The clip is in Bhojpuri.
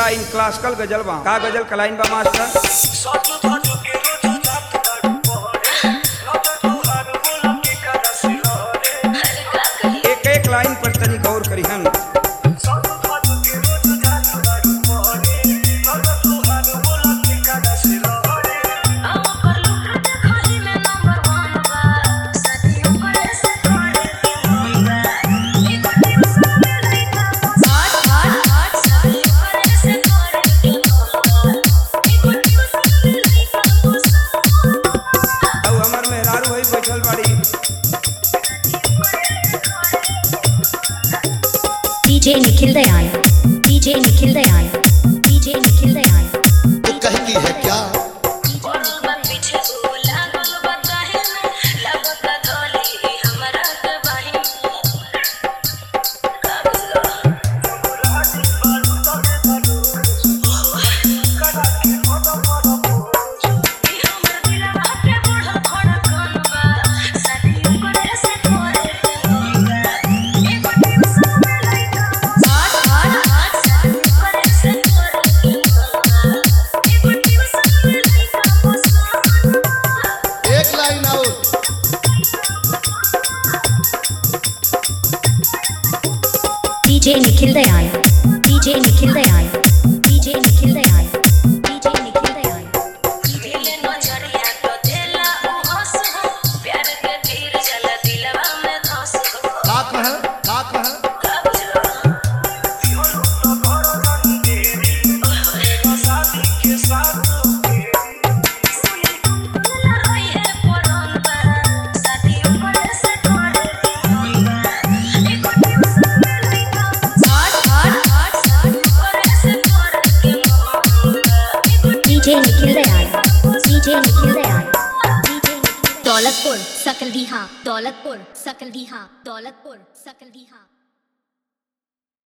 लाइन क्लासिकल गजल बा का गजल का लाइन बा मास्टर एक एक लाइन पर तनी गौर करिहन DJ Nikhil Dayal DJ Nikhil Dayal DJ Nikhil Dayal तो कहती है क्या DJ Nikhil Dayal DJ Nikhil Dayal DJ Nikhil Dayal DJ Nikhil Dayal दिले न चढ़िया तो देला ओ हंस हो प्यार के तीर चला दिलवा में धस हो साथ में है DJ निखिल दयाल DJ निखिल दयाल दौलतपुर सकल दी हाँ दौलतपुर सकल दी हाँ दौलतपुर सकल दी हाँ